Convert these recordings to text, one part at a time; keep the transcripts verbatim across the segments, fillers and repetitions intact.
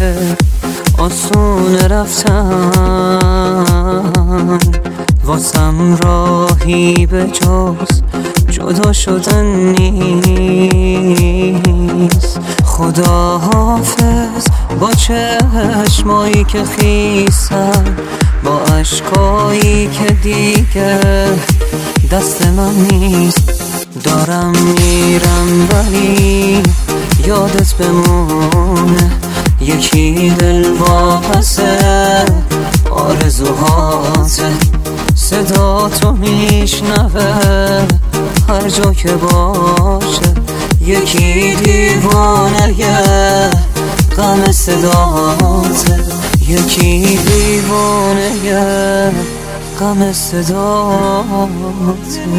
که آسون رفتن، واسم راهی به جز جدا شدن نیست. خدا حافظ با چشمایی که خیسن، با عشقایی که دیگه دست من نیست. دارم میرم ولی یادت بمونه، یکی دل واپسه آرزوهاته. صدا تو میشنوه هر جا که باشه، یکی دیوانه غم صداته، یکی دیوانه غم صداته.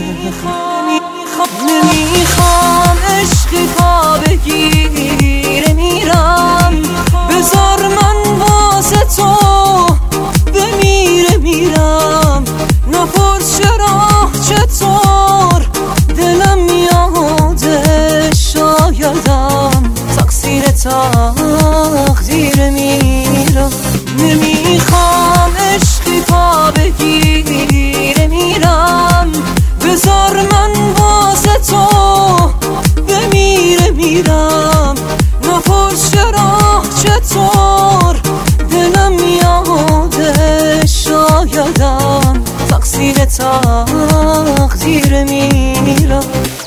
نمیخوام عشقی پا بگیره میرم، بذار من واسه تو بمیره میرم. نپرس چرا چطور دلم میاده، شایدم تقصیر تقدیر میرم. نمیخوام عشقی پا بگیره میرم، بذار من واسه تو بمیره میرم. نپرس چرا چطور دلم میاده، شایدم تقصیر تقدیر میرم.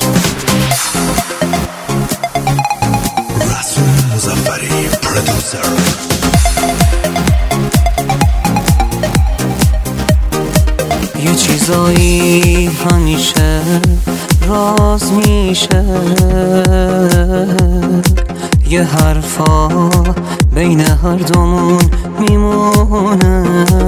رسول مظفری پرودوسر. یه چیزایی همیشه راز میشه، یه حرفا بین هر دومون میمونه.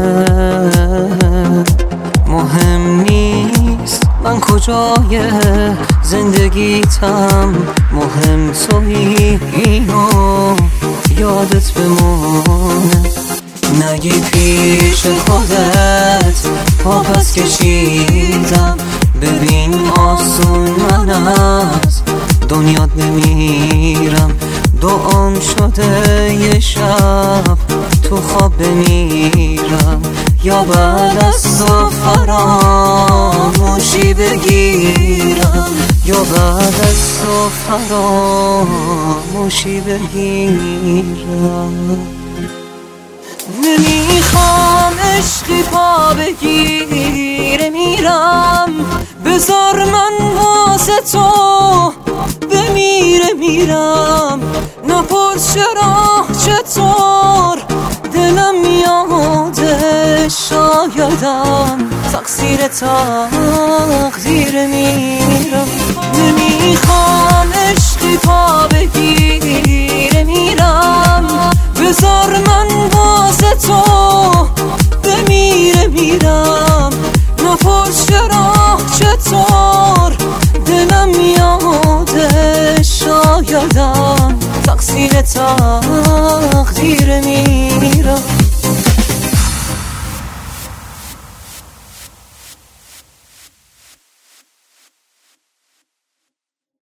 مهم نیست من کجای زندگیتم، مهم تویی اینو یادت بمونه. نگی پیش خودت پا پس کشیدم، ببین آسون من از دنیا نمیرم. دعام شده یه شب تو خواب بمیرم، یا بعد از تو فراموشی بگیرم، یا بعد از تو فراموشی بگیرم. نمیخوام عشقی پا بگیره میرم، بذار من واسه تو بمیره میرم. نپرس چرا چطور دلم میاده، شایدم تقصیر تقدیر میرم. نمیخوام عشقی پا بگیره میرم، بذار من واسه تو بمیره میرم. نپرس چرا چطور دلم میاده، شایدم تقصیر تقدیر میرم.